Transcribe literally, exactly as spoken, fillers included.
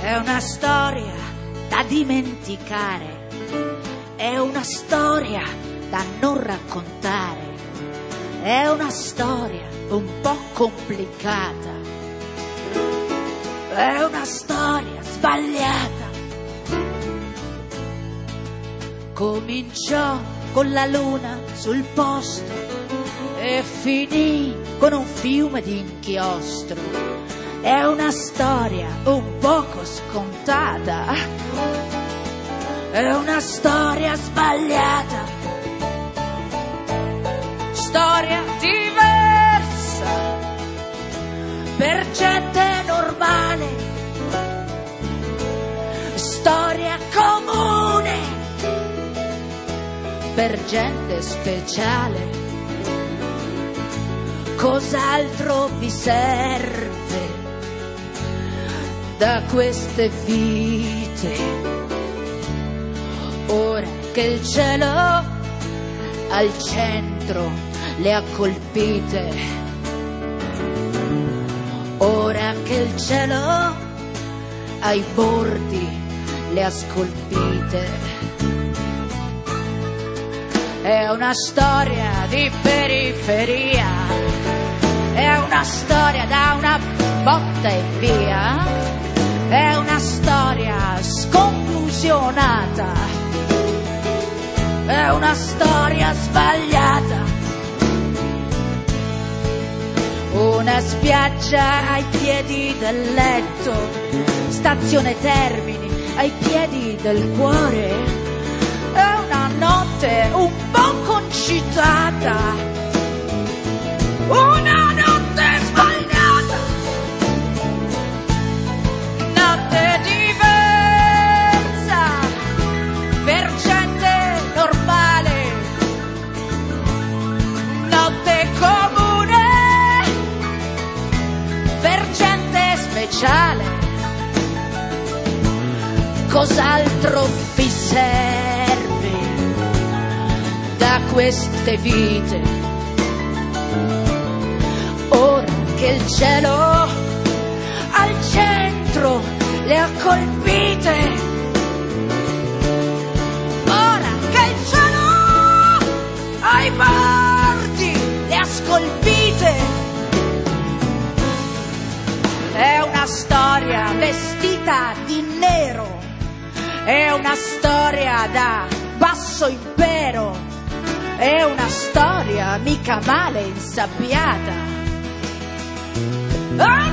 È una storia da dimenticare, è una storia da non raccontare, è una storia un po' complicata, è una storia sbagliata. Cominciò con la luna sul posto e finì con un fiume di inchiostro. È una storia un poco scontata, è una storia sbagliata, storia diversa per gente normale, storia comune per gente speciale. Cos'altro vi serve da queste vite, ora che il cielo al centro le ha colpite, ora che il cielo ai bordi le ha scolpite. È una storia di periferia, è una storia da una botta e via, è una storia sconclusionata, è una storia sbagliata. Una spiaggia ai piedi del letto, stazione Termini ai piedi del cuore, è una notte un po' concitata, una notte sbagliata, notte diversa per gente normale, notte comune per gente speciale. Cos'altro vi serve da queste vite, ora che il cielo al centro le ha colpite, ora che il cielo ai bordi le ha scolpite. È una storia vestita di nero, è una storia da basso impero, è una storia mica male insabbiata. Ah!